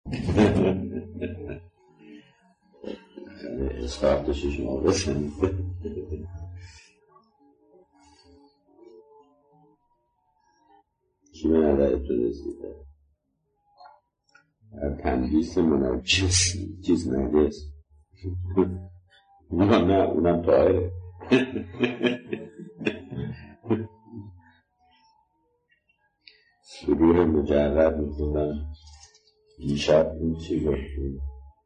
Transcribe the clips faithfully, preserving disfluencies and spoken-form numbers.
اسفاقش شما بسنید کی به نظرتون رسیده؟ تنجیس منجس چیز نجس نه نه اونم طاهره. سرور مجرد میخوندم دیشب این چی گفتیم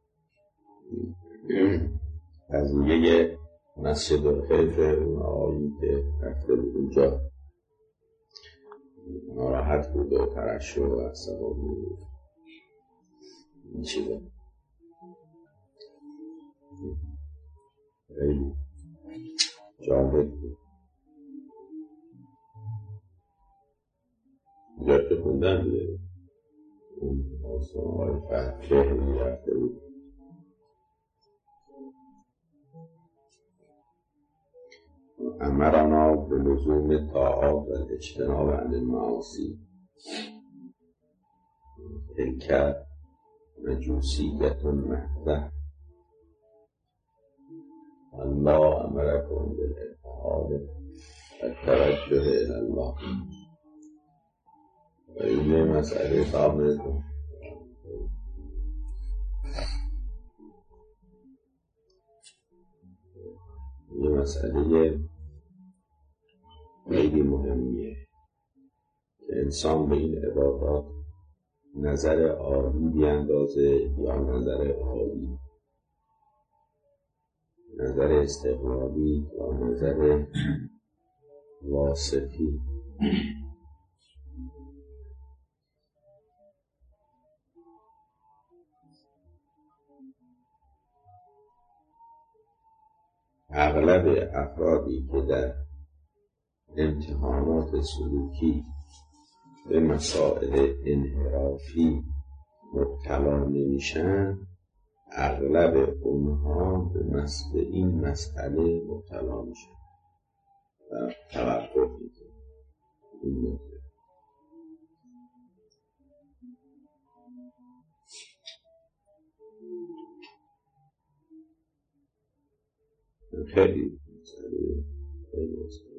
از یه مسجد الخیف اون آقایی که رفته بود اونجا ناراحت بود و ترشح و عصبانی بود این چیزا خیلی جالب بود. اینجا که خوندن دیگه اون آسان های فهمی رفته بود امرنا به لزوم طاعات و اجتناب عن المعاصی تلک مجوسیت محضه الله امرکم بالاتحاد التوجه الى الله. و این مسئله ثابت یه مسئله خیلی مهمیه که انسان به این عبادات نظر عالی بیاندازه یا نظر عالی، نظر استقلالی یا نظر واصفی. اغلب افرادی که در امتحانات سلوکی به مسائل انحرافی مبتلا نمیشن، اغلب اونها به مسئله این مسئله مبتلا میشن و توقف میکنن. این خیلی مسئله خیلی مسئله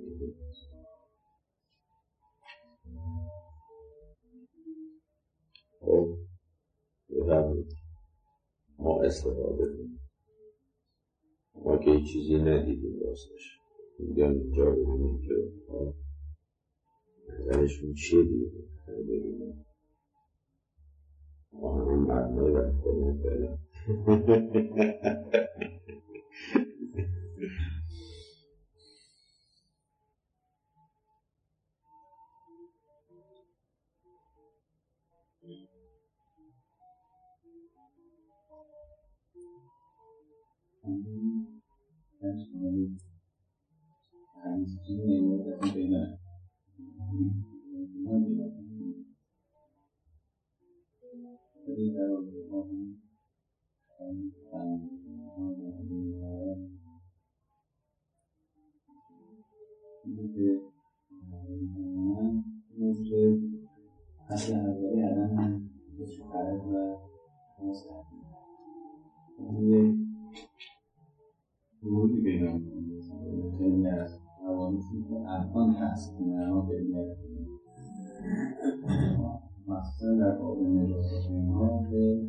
خب بفرمایید ما استفاده کنیم. ما که هیچ چیزی ندیدیم راستش، اینجا اینجا ببینیم که نظرشون چیه دیدیم ببینیم ما همین مردمه باید کنیم فعلا. اصلا اولی الان خرد و یه گروهی پیدا می‌کنه خیلی از حوادثی که الان هست اما ببینید مخصوصا در باب نجاست اینها که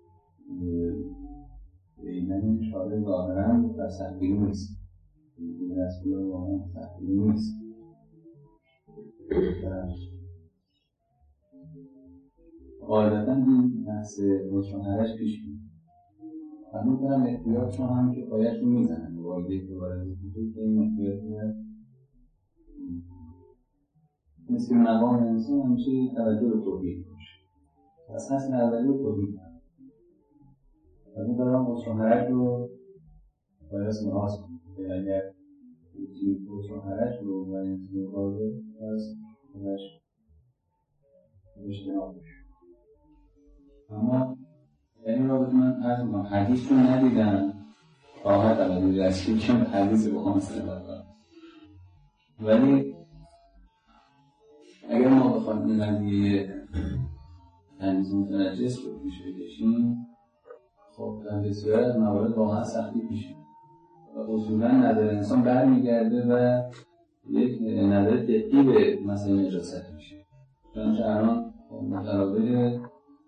بینن شاره ظاهرا و سختی نیست، این رسول واقعا سختی نیست. قاعدتا این بحث روشنهرش پیش میاد. من میکنم احتیاط چون هم که پایش رو میزنن واردی که وارد میشه که این احتیاط میاد مثل مقام انسان همیشه توجه به توحید باشه. پس اصل اولی رو توحید کنم. من میکنم روشنهرش رو باید محاس کنم که اگر روشنهرش رو باید انسان قابل پس خودش اجتناب بشه. اما یعنی را بود من عرض میکنم حدیث رو ندیدم راحت عملی رسمی که حدیث بخوام استنباط کنم، ولی اگر ما بخوایم این قضیه تمیز متنجس رو پیش بکشیم، خب در بسیاری از موارد واقعا سختی پیش میاد و اصولا نظر انسان برمیگرده و یک نظر دقیقی به مسئله نجاست میشه. چون الان متراوده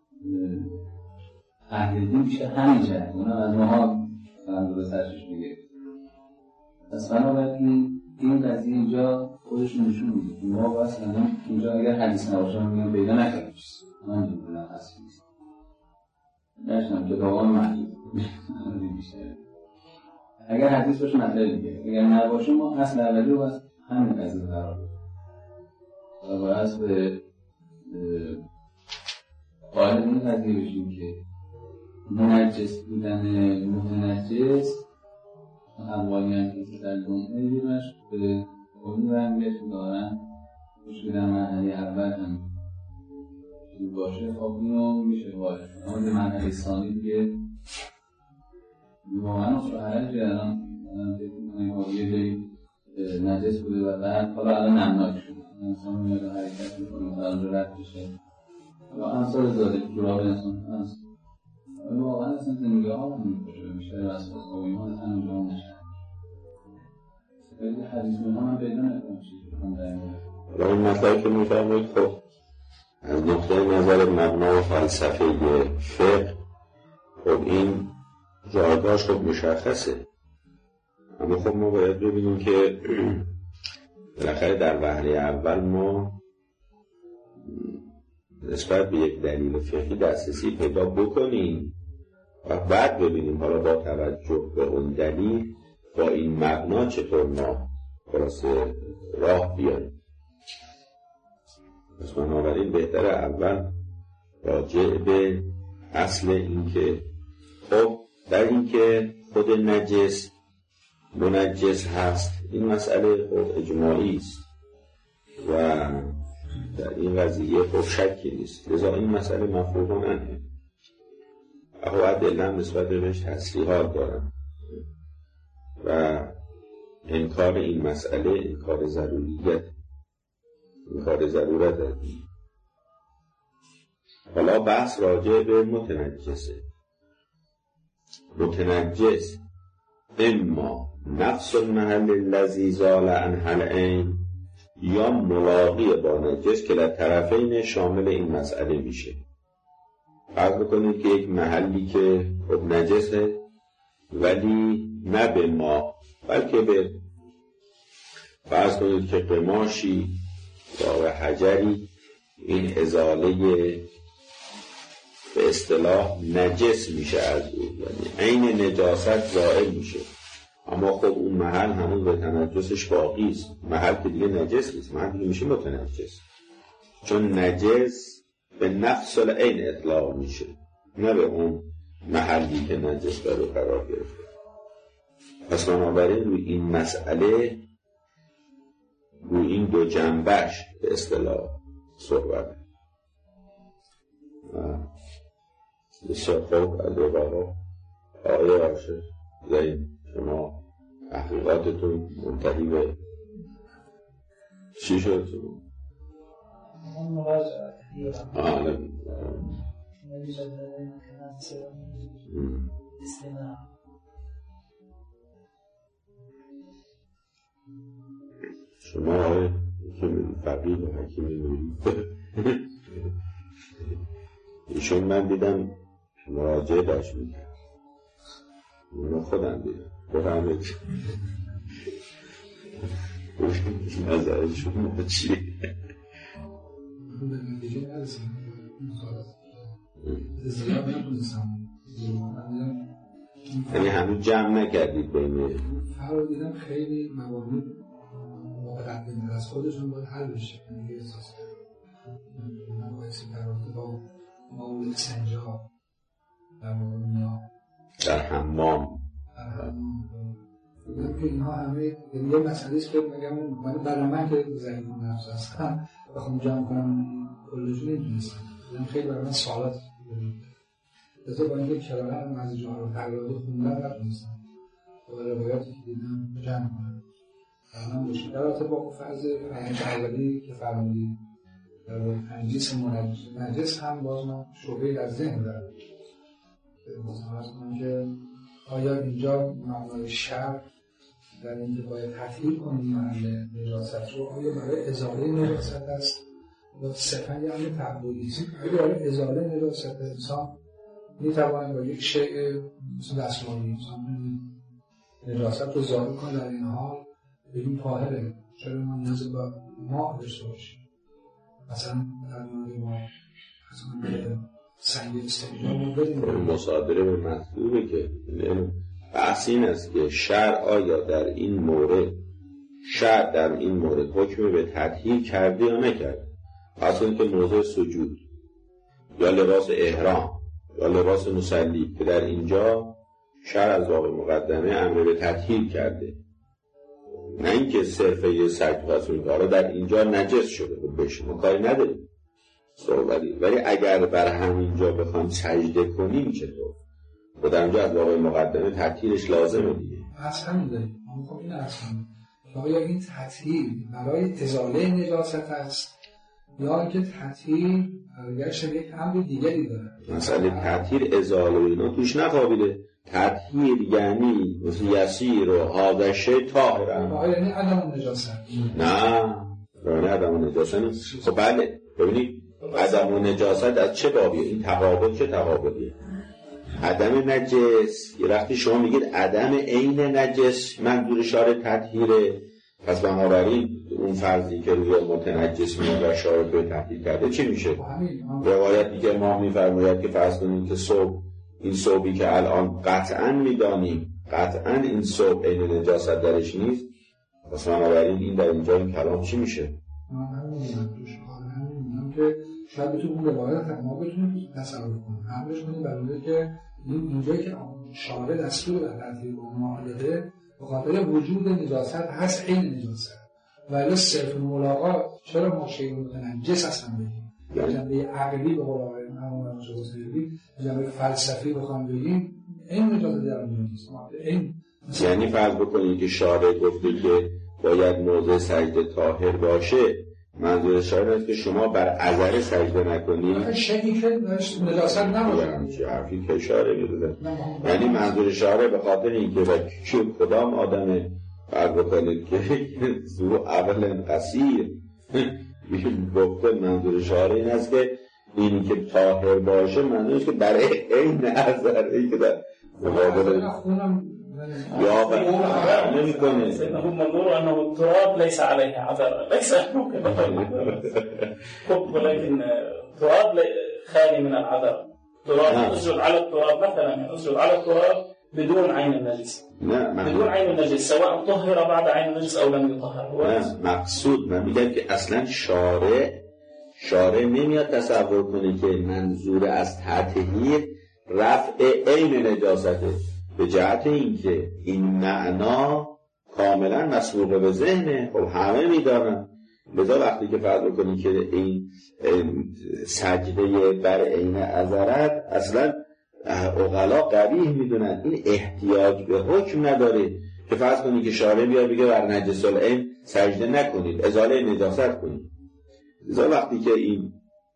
اهل دین بیشتر همین جهت، اونم از ماها فرمزو به سرشش میگه. پس بنابراین این قضیه اینجا خودشون نشون میده که ما باید اینجا اگر حدیث نباشه هم میگم پیدا نکردیم چیز من نمیدونم هست نیست نشنم که داغان محلیب بیشتر اگر حدیث باشه مطلب دیگه، اگر نباشه ما اصل اولی رو باید همین قضیه قرار بده و باید به قائل این قضیه بشیم که منجس بودن متنجس اموالی هم که در جمعه دیمش به اون رنگش دارن مشکل در مرحله اول هم باشه. خب اینو میشه باشه اما در مرحله ثانی دیگه واقعا شوهرک الان یه جایی نجس بوده و بعد حالا الان نمناک شده انسان میاد و حرکت میکنه و الان رد بشه یا انصار زاده جراب انسان هست واقعا اصلا زندگی ها هم میشه بیشتر از خوابی ها اصلا اونجا هم نشد خیلی حدیث ها هم پیدا نکنم چیزی بکنم در این مورد. حالا این مطلبی که میفرمایید خب از نقطه نظر مبنا و فلسفه فقه خب این جایگاهش خب مشخصه، اما خب ما باید ببینیم که بالاخره در وهله اول ما نسبت به یک دلیل فقهی دسترسی پیدا بکنیم و بعد ببینیم حالا با توجه به اون دلیل با این مبنا چطور ما خلاصه راه بیاریم. پس بنابراین بهتره اول راجع به اصل این که خب در این که خود نجس منجس هست این مسئله خود اجماعی است و در این قضیه خب شکی نیست، لذا این مسئله مفروغ عنه اخو ادله نسبت بهش تصریحات دارن و انکار این مسئله انکار ضروریت انکار ضرورت است. حالا بحث راجع به متنجسه. متنجس اما نفس المحل الذی زال عنه العین یا ملاقی با نجس که در طرفین شامل این مسئله میشه. فرض بکنید که یک محلی که خب نجسه ولی نه به ما بلکه به فرض کنید که قماشی یا حجری این ازاله به اصطلاح نجس میشه از او، یعنی عین نجاست زائل میشه، اما خب اون محل همون به تنجسش باقی است. محل که دیگه نجس نیست، محل دیگه میشه متنجس، چون نجس به نفس العین اطلاق میشه نه به اون محلی که نجس برو قرار گرفته. پس بنابراین روی این مسئله روی این دو جنبش به اصطلاح صحبت بسیار خوب. از رباها آقای عاشق زین شما تحقیقاتتون منتهی به چی شد؟ من مراجعه آه شما آقای فقیه و حکیم نوری ایشون من دیدم مراجعه داشت میکرد اونو خودم دیدم بفهمید نظرشون ما چیه من دیگه نرسیم زیاد نتونستم یعنی هنوز جمع نکردید بینه فرار دیدم خیلی موارد مقدمه از خودشون باید حل بشه. یعنی احساس مباحثی فرارده با موارد سنجا در موارد در حمام در حمام میگم که اینها همه یه مسئله است که میگم برای من که ضعیف نفس هستم بخوام جمع کنم کلشون نمیتونستم. خیلی برای من سوالات لذا با اینکه کلامه هم از جاها رو تقریبا خوندم نتونستم با روایاتی که دیدم جمع کنم. من مشکل در با فرض فرهنگ اولی که فرمودید تنجیس نجس هم باز من شعبه در ذهن دارم. مثلا از من که آیا اینجا معنای شر در اینکه باید تطهیر کنیم محل نجاست رو آیا برای ازاله نجاست است یا صرفا یه امر تعبدی است؟ اگه برای ازاله نجاست انسان میتواند با یک شیء مثل دستمالی مثلا نجاست رو ظاهر کنه، در این حال بگیم طاهره، چرا ما نیاز به ماء داشته باشیم؟ مثلا در مورد ما مثلا سنگ استنجا بدیم مصادره به مطلوبه که بحث این است که شرع آیا در این مورد شرع در این مورد حکم به تطهیر کرده یا نکرده. پس این که موضوع سجود یا لباس احرام یا لباس مصلی که در اینجا شرع از واقع مقدمه امر به تطهیر کرده، نه اینکه صرف یه سجد پس این کارا در اینجا نجس شده و بهش ما کاری نداریم ولی ولی اگر بر همینجا بخوام سجده کنیم چطور؟ و در اینجا از واقع مقدمه تطهیرش لازمه دیگه. اصلا میداریم ما خب این اصلا آیا این تطهیر برای ازاله نجاست است یا اینکه تطهیر برایش یک امر دیگری داره؟ مثلا تطهیر ازاله اینا توش نخوابیده. تطهیر یعنی مثل یسیر و حادشه طاهرن. آیا یعنی عدم نجاست؟ نه یعنی عدم نجاست نیست. خب بله ببینید عدم نجاست از چه بابیه؟ این تقابل چه تقابلیه؟ عدم نجس یه وقتی شما میگید عدم عین نجس منظور شارع تطهیره، پس بنابراین اون فرضی که روی متنجس میاد و شارع به تطهیر کرده چی میشه؟ روایت دیگه ما میفرماید که فرض کنیم که صبح این صبحی که الان قطعاً میدانیم قطعاً این صبح عین نجاست درش نیست، پس بنابراین این در اینجا این کلام چی میشه؟ من نمیدونم توش نمیدونم که شاید بتونیم اون روایت ما بتونیم تصور کنیم همش کنیم برای که این اینجایی که شارع دستور در تطهیر ما داده به خاطر وجود نجاست هست عین نجاست ولی صرف ملاقات چرا ما شیء متنجس هستن بگیم جنبه عقلی به قول آقای همون شوزیری جنبه فلسفی بخوام بگیم این نجاست در اون نیست. این یعنی فرض بکنید که شارع گفته که باید موضع سجده طاهر باشه، منظور شارع است که شما بر عذر سجده نکنید. شکی که نجاست نباشه. چه حرفی که شارع می‌زنه؟ یعنی منظور شارع به خاطر اینکه و کدام آدم فرض بکنید که زو اول قصیر گفته منظور شارع این است که اینی که طاهر باشه منظورش که برای این عذری که در مقابل یا نمی کنه هم منظور انه التراب ليس عليه عذر ليس ممكن خب ولكن التراب خالي من العذر. تراب اسجد على التراب مثلا اسجد على التراب بدون عين النجس بدون عين النجس سواء طهر بعد عين النجس او لم يطهر. مقصود من میگم که اصلا شارع شارع نمیاد تصور کنه که منظور از تطهیر رفع عین نجاسته، به جهت اینکه این معنا کاملا مسبوق به ذهنه. خب همه میدارن، لذا وقتی که فرض بکنی که این سجده بر عین عذرت اصلا عقلا قبیح میدونن، این احتیاج به حکم نداره که فرض کنی که شارع بیاد بگه بر نجس العین سجده نکنید ازاله نجاست کنید. لذا وقتی که این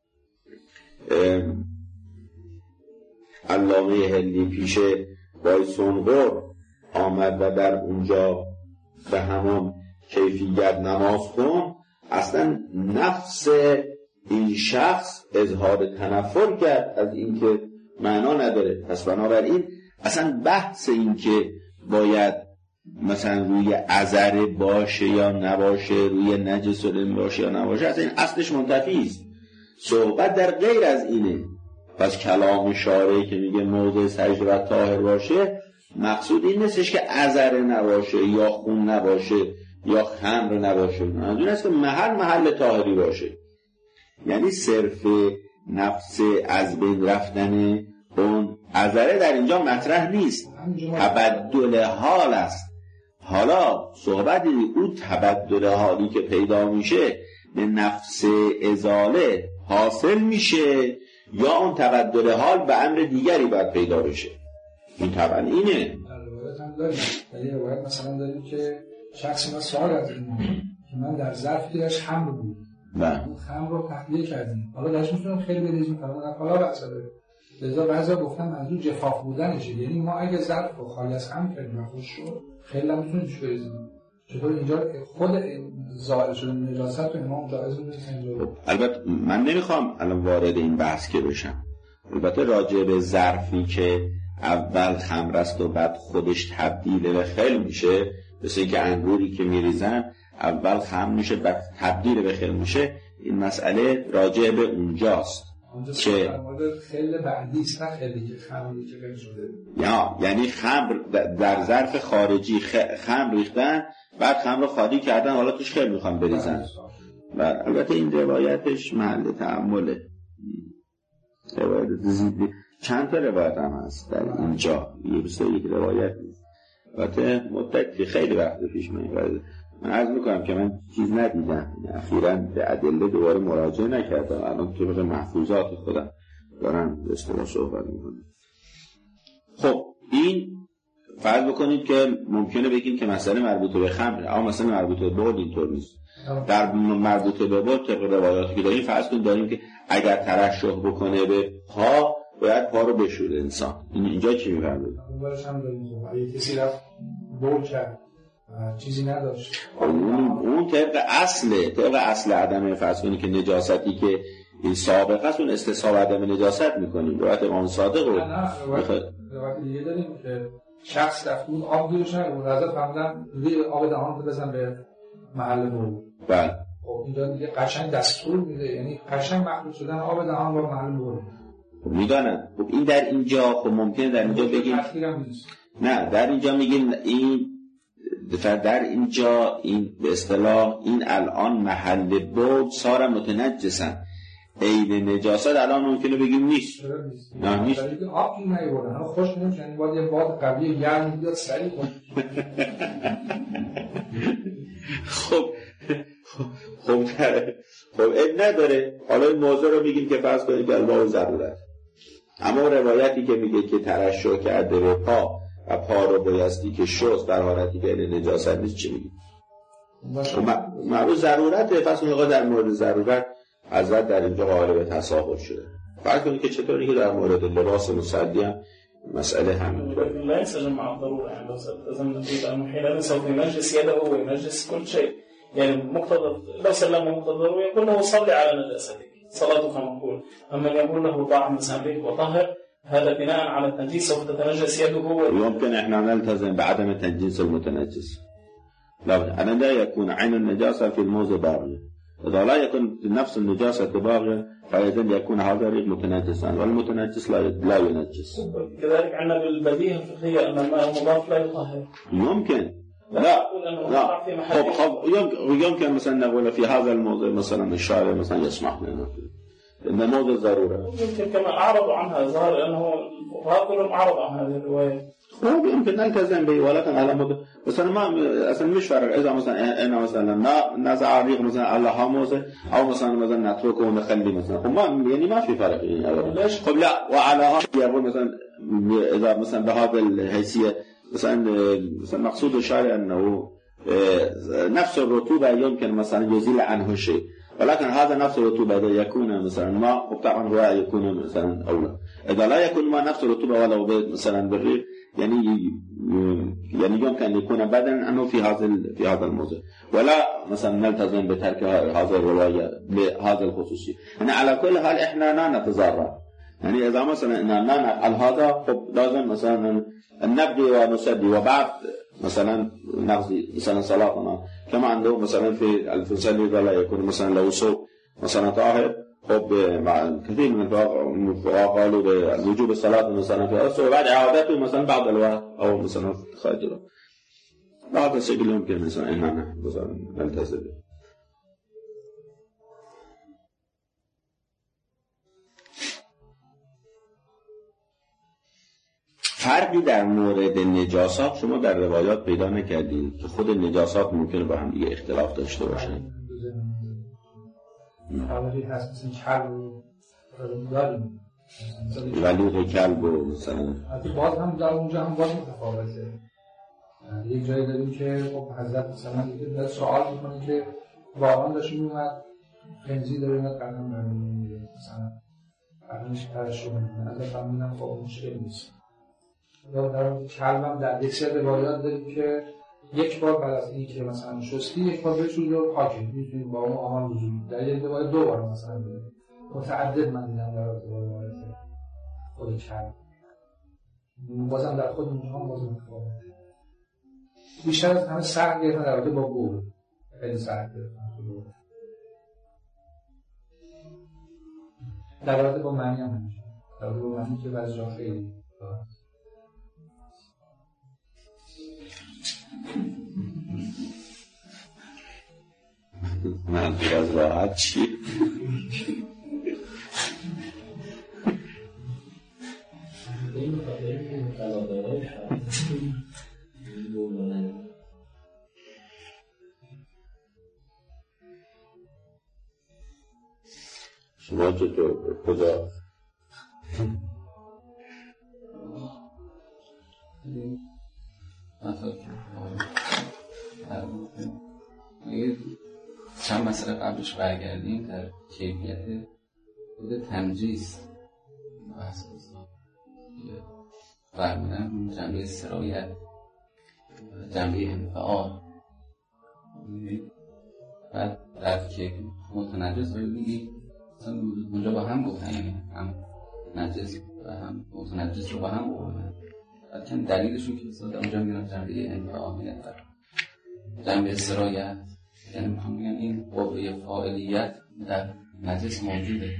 علامه هندی پیش بای سنگور آمد و در اونجا به همون کیفیت نماز کن، اصلا نفس این شخص اظهار تنفر کرد از اینکه معنا نداره. پس بنابراین اصلا بحث این که باید مثلا روی عذر باشه یا نباشه، روی نجس باشه یا نباشه، اصلا این اصلش منتفی است. صحبت در غیر از اینه. پس کلام شارعی که میگه موضع سجده و طاهر باشه، مقصود این نیستش که عذر نباشه یا خون نباشه یا خمر نباشه، منظور است که محل محل طاهری باشه. یعنی صرف نفس از بین رفتن اون عذره در اینجا مطرح نیست، تبدل حال است. حالا صحبت اون تبدل حالی که پیدا میشه به نفس ازاله حاصل میشه یا اون تبدل حال به امر دیگری باید پیدا بشه. این طبعا اینه. در روایت هم داریم، در یه روایت مثلا داریم که شخصی ما سوال از این که من در ظرفی داشت حمل بود نه اون خمر رو تخلیه کردیم، حالا داشت میتونیم خیلی بریزیم فلان حالا بحث داره. لذا بعضا گفتن منظور جفاف بودنشه، یعنی ما اگه ظرف رو خالی از خمر کردیم و خوش شد خیلی هم میتونیم توش بریزیم. چطور اینجا خود زائل شده نجاست رو امام جایز می‌دونه؟ البته من نمیخوام الان وارد این بحث که بشم. البته راجع به ظرفی که اول خمر است و بعد خودش تبدیل به خل میشه، مثل اینکه انگوری که میریزن اول خمر میشه بعد تبدیل به خل میشه، این مسئله راجع به اونجاست که خل بعدی است، نه خلی که خمری که خل شده. یا یعنی خمر در ظرف خارجی خمر ریختن، بعد خمر رو خالی کردن، حالا توش خل میخوان بریزن. و البته این روایتش محل تأمله. روایت زیدی چند تا روایت هم هست در اینجا، یه بسته یک روایت نیست. البته مدتی خیلی وقت پیش من من عرض میکنم که من چیز ندیدم، اخیراً به ادله دوباره مراجعه نکردم، الان طبق محفوظات خودم دارم به اصطلاح صحبت میکنم. خب این فرض بکنید که ممکنه بگیم که مسئله مربوط به خمر، اما مسئله مربوط به بول اینطور نیست. در مربوط به بول طبق روایاتی که داریم فرض کنید داریم که اگر ترشح بکنه به پا باید پا رو بشوره انسان. این اینجا چی می‌فهمید؟ اونورش هم داریم اگه کسی رفت بول کرد چیزی نداشت، اون اون طبق اصله طبق اصل عدم فرض کنید که نجاستی که این سابقه است اون استصحاب عدم نجاست می‌کنیم. روایت امام صادق رو روایت دیگه داریم که شخص رفت اون آب گیرش نگه اون رضا فهمدن روی آب دهان رو بزن به محل بول. بله خب اینجا دیگه قشنگ دستور میده، یعنی قشنگ مخلوط شدن آب دهان با محل بول. خب میدانم. خب این در اینجا خب ممکنه در اینجا بگیم نه، در اینجا میگیم این در اینجا این به اصطلاح این الان محل بول سار متنجسن، عین نجاست الان ممکنه بگیم نیست. نه نیست. آب این نمیبرن، ها خوش نمیشه، یعنی باید یه باد قوی گرم بیاد سریع کنه. خب خب خب اب نداره. حالا این موضوع رو میگیم که فرض کنید که الباب ضرورت، اما روایتی که میگه که ترشح کرده به پا و پا رو بایستی که شست در حالتی که این نجاست نیست چی میگیم؟ معروف ضرورته. پس اون در مورد ضرورت حضرت در اینجا قائل به تساهل شده. فرض کنید که چطوری که در مورد لباس مصلی هم مسألة همینطوره. لا ينسجم مع الضرورة، يعني لو التزم النتيجة أنه حينئذ سوف ينجس يده وينجس كل شيء، يعني مقتضى لو سلمه مقتضى الضرورة يقول له صلي على نجاستك صلاتك مقبول. أما يقول له ضع مسامرك وطهر، هذا بناء على التنجيس سوف تتنجس يده. يمكن إحنا نلتزم بعدم تنجيس المتنجس. لا أنا لا يكون عين النجاسة في الموز باغية. إذا لا يكون نفس النجاسة باغية فإذن يكون هذا الريق متنجسا، والمتنجس لا لا ينجس. كذلك عندنا بالبديهة الفقهية أن الماء المضاف لا يطهر. يمكن لا لا خب خب يمكن يمكن مثلا نقول في هذا الموضوع مثلا الشارع مثلا يسمح لنا إن موضوع ضرورة. يمكن كما أعرضوا عنها ظهر لأنه الفقهاء كلهم أعرضوا عن هذه الرواية. هو يمكن نلتزم به ولكن على مود مثلا ما اصلا مش فرق اذا مثلا انا مثلا ما نزع ريق مثلا الله حاموزه او مثلا مثلا نتركه ونخلي مثلا ما يعني ما في فرق يعني. خب لا وعلى هذا يقول مثلا اذا مثلا بهذا الحيثيه مثلا مثلا مقصود الشارع انه نفس الرطوبه يمكن مثلا يزيل عنه شيء، ولكن هذا نفس الرطوبة إذا يكون مثلا ماء وطبعا هو يكون مثلا أولى. إذا لا يكون ماء نفس الرطوبة ولو مثلا بالريق يعني يعني يمكن أن يكون بدلا أنه في هذا في هذا الموضوع، ولا مثلا نلتزم بترك هذا الرواية بهذا الخصوصية. يعني على كل حال إحنا لا نتضرر، يعني إذا مثلا إننا نفعل هذا لازم مثلا نبدي ونسدي وبعد مثلا نقضي مثلا صلاتنا كما عنده مثلا في الفصل لا يكون مثلا لو صوب مثلا طاهر خب مع كثير من الفقهاء قالوا بوجوب الصلاة مثلا في الصلاة وبعد إعادته مثلا بعد الوقت أو مثلا خارج الوقت. بعض الشيء يمكن مثلا إننا مثلا نلتزم. فرقی در مورد نجاسات شما در روایات پیدا نکردید که خود نجاسات ممکنه با هم دیگه اختلاف داشته باشن؟ خبری هست مثل کلب داریم ولوغ کلب و مثلا باز هم در اونجا هم باز متفاوته. یک جایی داریم که خب حضرت مثلا دیگه سوال میکنه که باران داشت میومد پنزی داره اینقدر قدم برمونی میده مثلا قدمش پرش رو میدن از فهمیدم خب مشکل نیست. یا در کلمم در یک سری روایات داریم که یک بار بعد از این که مثلا شستی یک بار بشوری و پاکه میتونید با اون آهان وضو. در یک روایت دو بار مثلا داریم متعدد من دیدم در روایات خود کلم بازم در خود اونجا هم بازم متفاوته. بیشتر از همه سخت گرفتن در رابطه با بول، خیلی سخت گرفتن در رابطه با معنی هم همیشه در رابطه با معنی که بعضی جا خیلی منظور از راحت چی؟ این مقابل مقابل شما چطور کجا؟ چند مسئله قبلش برگردیم در کیفیت خود تنجیز بحث بزنم فرمودن جنبه سرایت جنبه انفعال بعد در که متنجس باید میگی اونجا با هم گفتن یعنی هم نجس و هم متنجس رو با هم گفتن بعد که دلیلشون که مثلا اونجا میگن جنبه انفعال میگن جنبه سرایت یعنی میخوام بگم این قوه فاعلیت در نجس موجوده.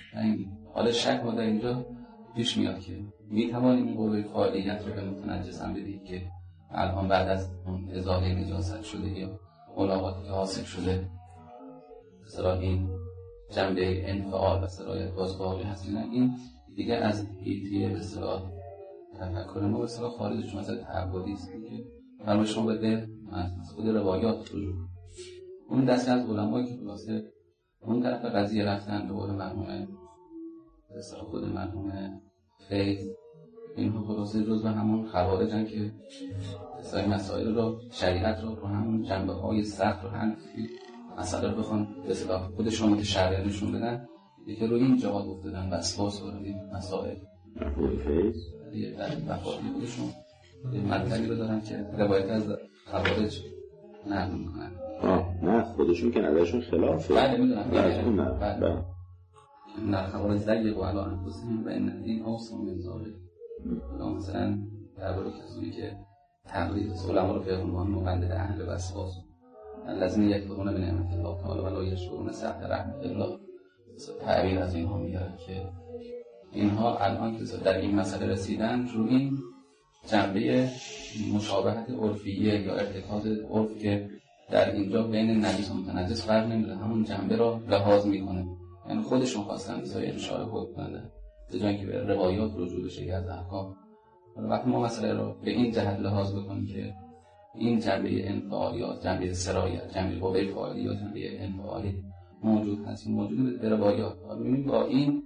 حالا شک ما در اینجا پیش میاد که میتوانیم این قوه فاعلیت رو به متنجس هم بدید که الان بعد از اون ازاله نجاست شده یا ملاقاتی که حاصل شده مثلا این جنبه انفعال و سرایت باز باقی هست. این دیگه از حیطه به اصطلاح تفکر ما به اصطلاح خارجش مثلا تعبدی است که فرمای شما بده از خود روایات رجوع اون دسته از علمایی که خلاصه اون طرف قضیه رفتن به قول مرحوم به اصطلاح خود مرحوم فیض اینها خلاصه جزو همون خوارجن که اصطلاح مسائل رو شریعت رو رو همون جنبه های سخت رو هم مسئله رو بخوان به اصطلاح خودشون متشرع نشون بدن یکی رو این جهاد افتادن و اساس وارد این مسائل مرحوم فیض دیگه در وفاتی خودشون مطلبی رو دارن که روایت از خوارج نقل میکنن. آه نه خودشون که نظرشون خلافه. بله میدونم بله نه بله نه خوارج زیق و الان انفسهم و ان الدین اوصى من ذلک. مثلا درباره کسانی که تقلید علما رو به عنوان مقلد اهل وسواس الذین یکفرون بنعمت الله تعالی و لا یشکرون سعه رحمت الله تعبیر از اینها میاره که اینها الان که در این مسئله رسیدن رو این جنبه مشابهت عرفیه یا ارتکاز عرف که در اینجا بین نجس و متنجس فرق نمی‌کنه همون جنبه را لحاظ میکنه یعنی خودشون خواستن بسای اشاره خود کنند به جای اینکه به روایات رجوع بشه از احکام. وقتی ما مسئله رو به این جهت لحاظ بکنیم که این جنبه انفعالی یا جنبه سرایت جنبه قوه فاعلی یا جنبه انفعالی موجود هست موجود به روایات ببینیم با این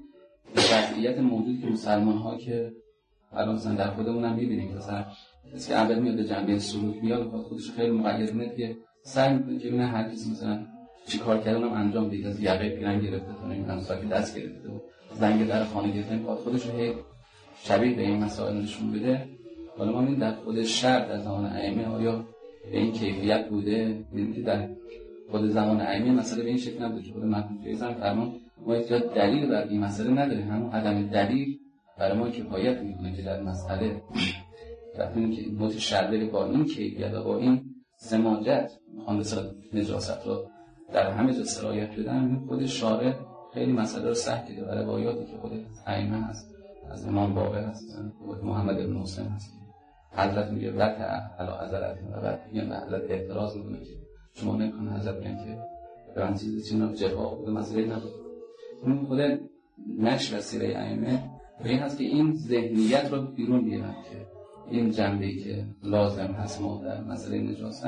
وضعیت موجود که مسلمان ها که الان مثلا در خودمون هم می‌بینیم که مثلا کسی که اول میاد به جنبه سلوک میاد خود خودش خیلی مقید کنه که سعی می‌کنه که ببینه هر کسی مثلا چی کار کرده اونم انجام بده از یقه پیرن گرفته تا نمیدونم ساکی دست گرفته و زنگ در خانه گرفته خود خودش رو هی شبیه به این مسائل نشون بده. حالا ما می‌بینیم در خود شرط در زمان ائمه آیا به این کیفیت بوده می‌بینیم که در خود زمان ائمه مسئله به این شکل نبوده که خود مرحوم فیض هم فرمان ما هیچ دلیل بر این مسئله نداریم همون عدم دلیل برای ما کفایت می‌کنه که در مسئله وقتی که متشدد با این کیفیت و با این سماجت می‌خوان نجاست رو در همه جا سرایت بدن خود شارع خیلی مسئله رو سخت کرده برای روایاتی که خود ائمه هست از امام باقر هست خود محمد بن مسلم هست حضرت میگه وقت علا حضرت و بعد میگن به حضرت اعتراض میکنه که شما نمیکنه حضرت بگن که بران چیز چینا جفا خود مسئله نبود. اون خود نشر و سیره ائمه به این هست که این ذهنیت رو بیرون بیارن که این جنبه‌ای که لازم هست ما در مسئله نجاست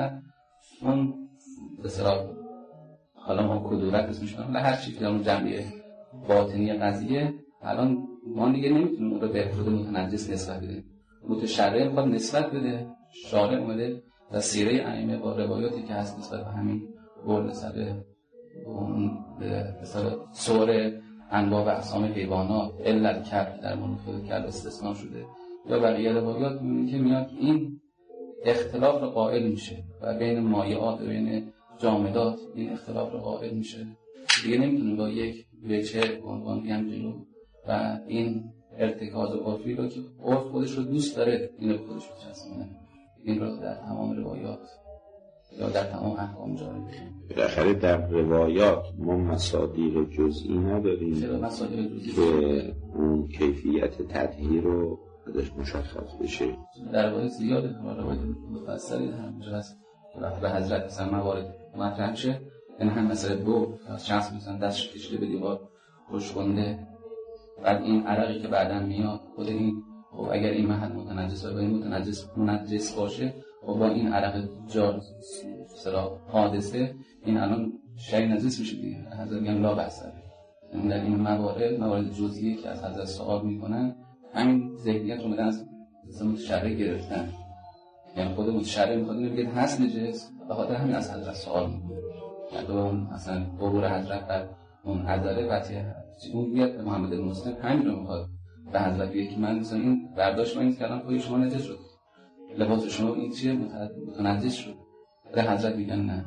اون به اصطلاح حالا ما کدورت اسمش کنیم هر چی که اون جنبه باطنی قضیه الان ما دیگه نمیتونیم اون رو به خود متنجس نسبت بدیم. متشرع خود نسبت بده شارع اومده و سیره ائمه با روایاتی که هست نسبت به همین قول نسبت اون مثلا صور انواع و اقسام حیوانات علت کرد در مورد کرد استثناء شده یا بقیه روایات می‌بینید که میاد این اختلاف رو قائل میشه و بین مایعات و بین جامدات این اختلاف رو قائل میشه دیگه نمیتونه با یک وجه عنوان بیان جلو و این ارتکاز عرفی رو که عرف خودش رو دوست داره این رو خودش بچسبونه این رو در تمام روایات یا در تمام احکام جاری بکنیم. بالاخره در روایات ما مصادیق جزئی نداریم مصادیق جزئی که اون کیفیت تطهیر رو ازش مشخص بشه. در روایات زیاده روایات مفصلی همینجا هست که به حضرت مثلا موارد مطرح شه این هم مثلا دو شخص مثلا دستش کشیده به دیوار خوش کنده بعد این عرقی که بعداً میاد خود این خب اگر این محل متنجس باشه این متنجس منجس باشه و با این عرق جار سرا حادثه این الان شیء نجس میشه دیگه حضرت میگن لا بأس به در این موارد موارد جزئی که از حضرت سوال میکنن همین ذهنیت رو از متشرع گرفتن یعنی خود متشرع میخواد اینو بگه هست نجس به خاطر همین از حضرت سوال میکنه اون مثلا عبور حضرت بر اون عذره قطعه اون بیاد محمد بن مسلم همین رو میخواد به حضرت بگه که من مثلا این برداشت من این کردم پای شما نجس شد لباس شما این چیه متنجس شد به حضرت میگن نه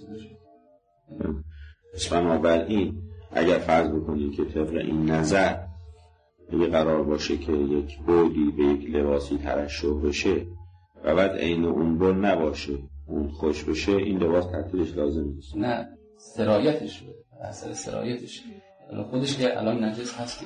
پس بنابراین اگر فرض بکنیم که طبق این نظر اگه قرار باشه که یک بودی به یک لباسی ترشح بشه و بعد عین اون بود نباشه اون خوش بشه این لباس تعطیلش لازم نیست نه سرایتش بود اصل سرایتش خودش که الان نجس هستی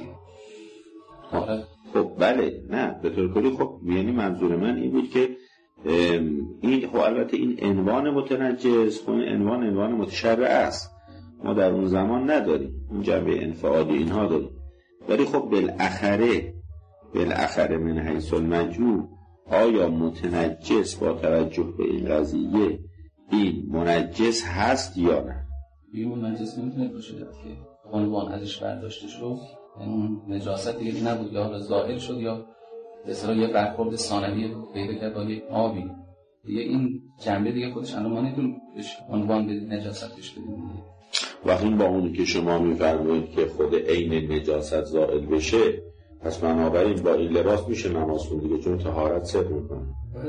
خب بله نه به طور کلی خب یعنی منظور من این بود که این خب البته این عنوان متنجس خب این عنوان عنوان متشرع است ما در اون زمان نداریم اون جنبه انفعالی اینها داریم ولی خب بالاخره بالاخره من حیث المجموع آیا متنجس با توجه به این قضیه این منجس هست یا نه؟ این منجس نمیتونه باشه که عنوان ازش برداشته شد اون نجاست دیگه نبود یا زائل شد یا به اصطلاح یه برخورد ثانوی پیدا کرد با یک آبی دیگه این جنبه دیگه خودش الان ما نمیتونیم عنوان به نجاست بهش بدیم وقتی با اونی که شما میفرمایید که خود عین نجاست زائل بشه پس بنابراین با این لباس میشه نماز خوند دیگه چون طهارت صدق میکنه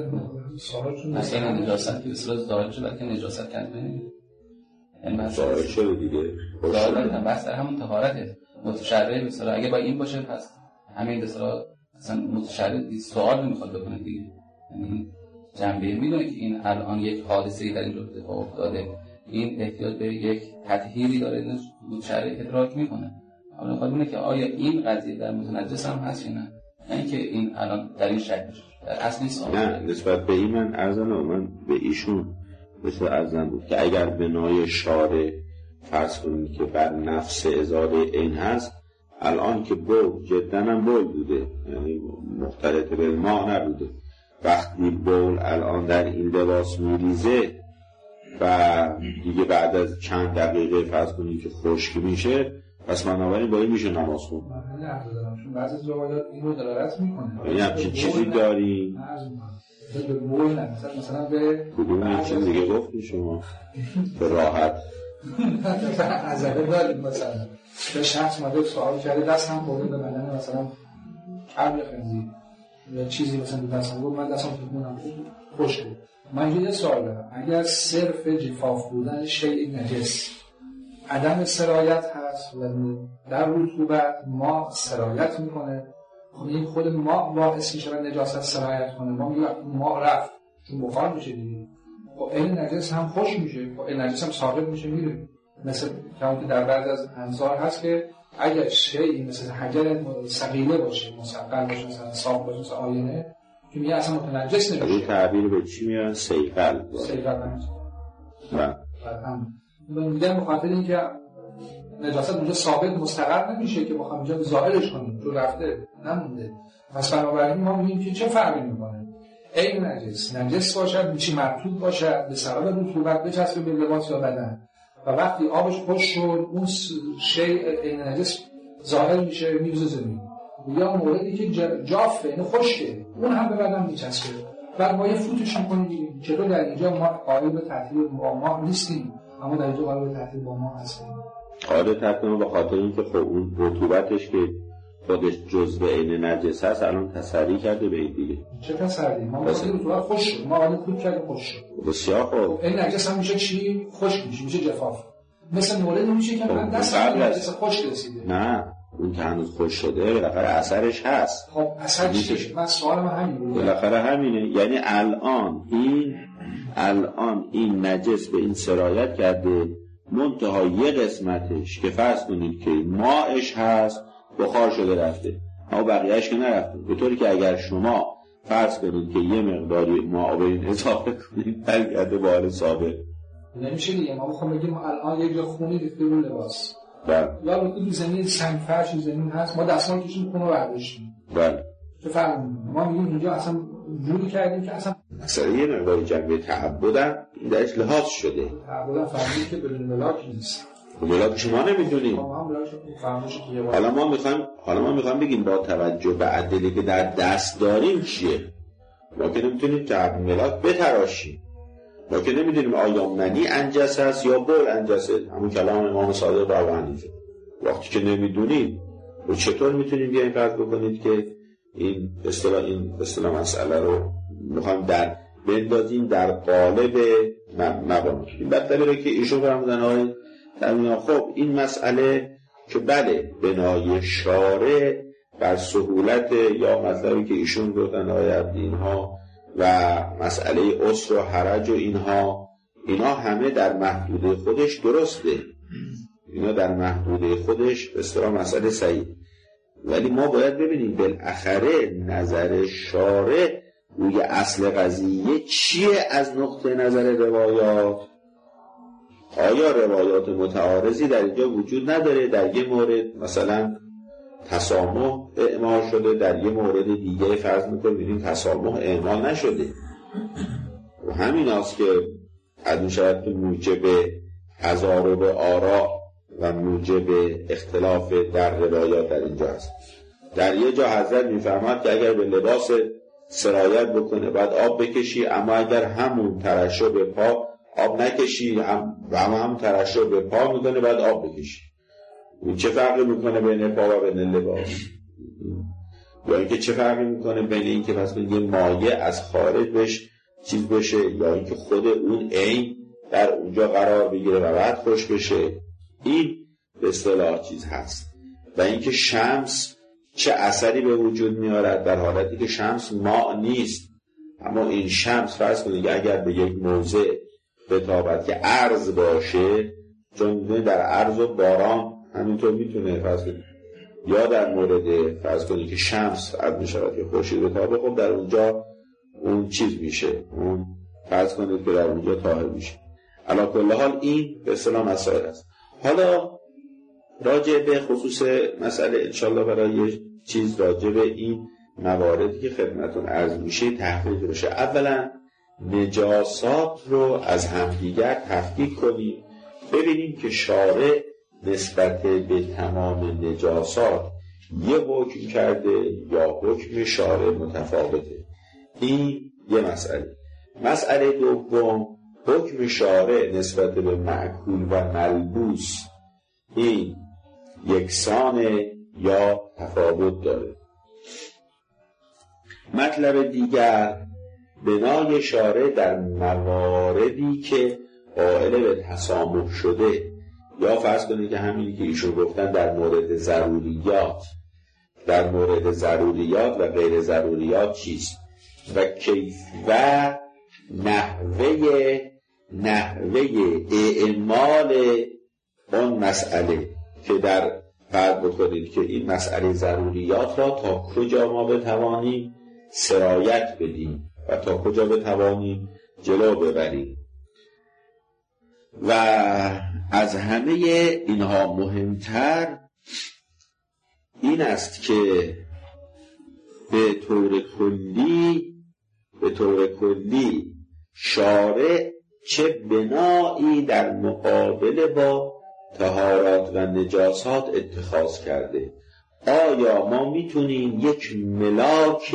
مثلا نجاست که اصلا زائل شد بلکه نجاست کنه یعنی زائل شده دیگه زائل هم بحث در همون طهارته متشرع مثلا اگه با این باشه پس همین مثلا مثلا متشرع سوال نمیخواد بکنه دیگه یعنی جنبه میدونه که این الان یک حادثه‌ای در این رابطه اتفاق افتاده این احتیاج به یک تطهیری داره متشرع ادراک میکنه حالا میخواد ببینه که آیا این قضیه در متنجس هم هست یا نه نه اینکه این الان در این شک باشه در اصل نیست نه نسبت به این من ارزن من به ایشون مثل ارزن بود که اگر بنای شارع فرض کنید که بر نفس ازاله این هست الان که بول جدا هم بول بوده یعنی مختلط به ما نبوده وقتی بول الان در این لباس میریزه و دیگه بعد از چند دقیقه فرض کنید که خشک میشه پس بنابراین با این میشه نماز خوند من عرض دارم چون بعضی از روایات این رو دلالت میکنه یعنی همچین چیزی داریم به بول نه مثلا مثلا به کدوم یک چیز دیگه گفتیم شما به راحت عذابه داریم مثلا به شخص ماده سوال کرده دست هم خورده به بدن مثلا قبل خنزیر یا چیزی مثلا دست هم بود من دست هم تکونم خوش بود من اینجا یه سوال دارم اگر صرف جفاف بودن شیء نجس عدم سرایت هست و در رطوبت ما سرایت میکنه خب این خود ما باعث میشه و نجاست سرایت کنه ما میگه ما رفت چون بخار میشه دیگه خب این نجس هم خوش میشه خب این نجس هم ثابت میشه میره مثل که در بعض از انصار هست که اگر شیئی مثل حجر ثقیله باشه مثقل باشه مثلا صاف باشه مثل آینه که میگه اصلا متنجس نمیشه این تعبیر به چی میارن؟ سیقل سیقل نمیشه و میگن بخاطر اینکه نجاست اونجا ثابت مستقر نمیشه که بخوام اینجا زائلش کنیم تو رفته نمونده پس بنابراین ما میگیم که چه فرقی میکنه این نجس نجس باشد چی مرطوب باشد به سبب رطوبت بچسبه به لباس یا بدن و وقتی آبش خوش شد اون شیء این نجس ظاهر میشه میرزه زمین یا موردی که جافه اینو خشکه اون هم به بدن میچسبه بعد ما یه فوتش میکنیم چطور در اینجا ما قائل به تطهیر ما نیستیم اما در اینجا قابل تحلیل با ما هست. قابل تحلیل به خاطر اینکه خب اون رطوبتش که خودش جزء عین نجس هست الان تسری کرده به این دیگه. چه تسری؟ ما مثلا رطوبت خوش شد، ما الان خوب کردیم خوش شد. بسیار خوب. این نجس هم میشه چی؟ خشک میشه، میشه جفاف. مثلا موردی میشه که من دست نجس خشک رسیده. نه اون که هنوز خوش شده بالاخره اثرش هست. خب اثر چیه؟ من سوال من همین بود. بالاخره همینه، یعنی الان این الان این نجس به این سرایت کرده، منتها یه قسمتش که فرض کنید که ماءش هست بخار شده رفته، اما بقیهش که نرفته. به طوری که اگر شما فرض کنید که یه مقداری ماء به این اضافه کنید برگرده به حال سابق. نمیشه دیگه. ما بخوام بگیم الان یک جا خونی ریخته رو لباس، بله، یا رو زمین سنگ فرش زمین هست، ما دستمال کشیم خون رو برداشتیم، بله، چه فرقی میکنه؟ ما میگیم اینجا اصلا جوری کردیم که اصلا مثلا یه مقداری جنبه تعبدن این درش لحاظ شده. تعبدن فهمیدیم که بدون ملاک نیست. ملاک شما نمیدونیم. حالا ما میخوایم حالا ما میخوایم بگیم با توجه به ادله که در دست داریم چیه. ما که نمیتونیم تعبد ملاک بتراشیم. ما که نمیدونیم آیا منی انجس هست یا بول انجسه. همون کلام امام صادق و ابو حنیفه. وقتی که نمیدونیم و چطور میتونیم بیایم فرض بکنید که این اصطلاح این اصطلاح مسئله رو میخوایم در بندازیم در قالب مبانی. این مطلبی رو که ایشون فرمودن آقای تمامی. خب این مسئله که بله بنای شارع بر سهولت یا مطلبی که ایشون گفتن آقای عبدی اینها و مسئله عسر و حرج و اینها اینا همه در محدوده خودش درسته، اینا در محدوده خودش به اصطلاح مسئله صحیح، ولی ما باید ببینیم بالاخره نظر شارع روی اصل قضیه چیه از نقطه نظر روایات. آیا روایات متعارضی در اینجا وجود نداره؟ در یه مورد مثلا تسامح اعمال شده، در یه مورد دیگه فرض میکنیم ببینیم تسامح اعمال نشده و همین است که از شرط موجب تضارب آراء و موجب اختلاف در روایات در اینجا است. در یه جا حضرت میفرماد که اگر به لباس سرایت بکنه باید آب بکشی، اما اگر همون ترشح به پا آب نکشی هم و هم, هم ترشح به پا میکنه باید آب بکشی. این چه فرقی میکنه بین پا و بین لباس؟ یا اینکه چه فرقی میکنه بین اینکه پس یه مایع از خارج بهش چیز بشه یا اینکه خود اون عین در اونجا قرار بگیره و بعد خوش بشه؟ این به اصطلاح چیز هست. و اینکه شمس چه اثری به وجود میارد در حالتی که شمس ماء نیست، اما این شمس فرض کنید اگر به یک موضع بتابد که عرض باشه، چون در عرض و باران همینطور میتونه فرض کنید، یا در مورد فرض کنید که شمس عرض میشود که خورشید بتابه، خب در اونجا اون چیز میشه، اون فرض کنید که در اونجا طاهر میشه. علی کل حال این به اصطلاح مسائل است. حالا راجع به خصوص مسئله انشالله برای چیز راجع به این مواردی که خدمتون عرض میشه تحقیق بشه. اولا نجاسات رو از همدیگر تفکیک کنیم، ببینیم که شارع نسبت به تمام نجاسات یه حکم کرده یا حکم شارع متفاوته. این یه مسئله. مسئله دوم حکم شارع نسبت به مأکول و ملبوس این یکسانه یا تفاوت داره. مطلب دیگر بنای شارع در مواردی که قائل به تسامح شده، یا فرض کنید که همینی که ایشون گفتن در مورد ضروریات، در مورد ضروریات و غیر ضروریات چیست و کیف و نحوه نحوه اعمال اون مسئله که در فرض بکنید که این مسئله ضروریات را تا کجا ما بتوانیم سرایت بدیم و تا کجا بتوانیم جلو ببریم. و از همه اینها مهمتر این است که به طور کلی به طور کلی شارع چه بنایی در مقابل با طهارات و نجاسات اتخاذ کرده. آیا ما میتونیم یک ملاک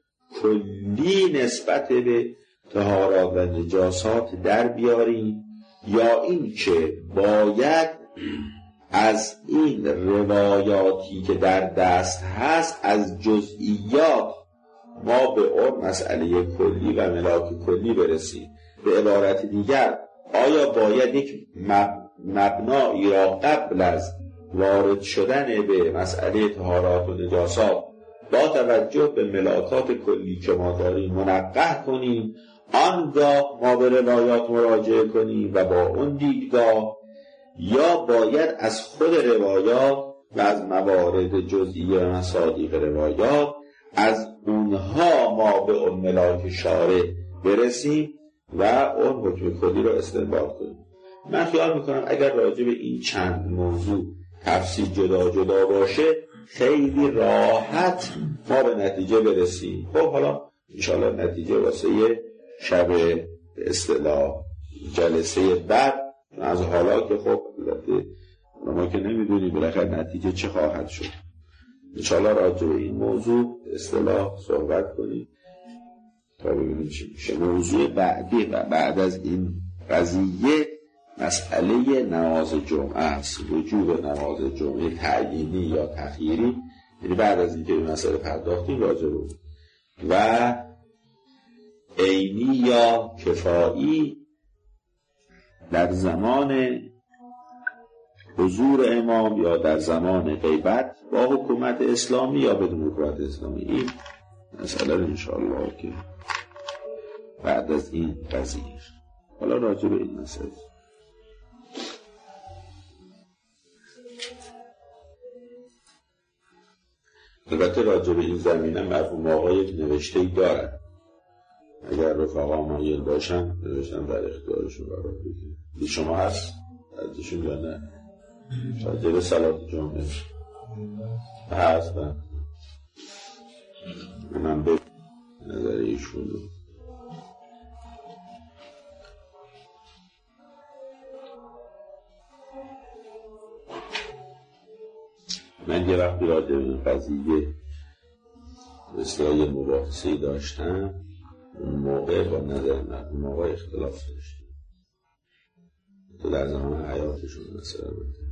کلی نسبت به طهارات و نجاسات در بیاریم یا این که باید از این روایاتی که در دست هست از جزئیات ما به اون مسئله کلی و ملاک کلی برسیم. به عبارت دیگر آیا باید یک مبنایی را قبل از وارد شدن به مسئله طهارات و نجاسات با توجه به ملاکات کلی که ما داریم منقح کنیم، آنگاه ما به روایات مراجعه کنیم و با اون دیدگاه، یا باید از خود روایات و از موارد جزئی و مصادیق روایات از اونها ما به اون ملاک شارع برسیم و اون حکم کلی رو استنباط کنیم. من خیال میکنم اگر راجع به این چند موضوع تفصیل جدا جدا باشه خیلی راحت ما به نتیجه برسیم. خب حالا انشاءالله نتیجه واسه شب اصطلاح جلسه بعد از حالا که خب ما که نمیدونیم بالاخره نتیجه چه خواهد شد، انشاءالله راجع به این موضوع اصطلاح صحبت کنیم تا ببینیم چی میشه. موضوع بعدی و بعد از این قضیه مسئله نماز جمعه است، وجوب نماز جمعه تعیینی یا تخییری، یعنی بعد از اینکه این مسئله پرداختیم راجع به و عینی یا کفایی در زمان حضور امام یا در زمان غیبت با حکومت اسلامی یا بدون حکومت اسلامی. این مسئله رو انشاءالله که بعد از این قضیه حالا راجع به این مسئله البته راجع به این زمینه مرحوم آقا یک نوشته‌ای دارن، اگر رفقا مایل باشن نوشتن در اختیارشون قرار بگیره. دی شما هست ازشون یا نه؟ راجع به صلات جمعه هست من به نظر ایشون رو من یه وقتی راجع به این قضیه اصلاحی مباحثه‌ای داشتم، اون موقع با نظر مرحوم آقا اختلاف داشتیم تو در زمان حیاتشون مثلا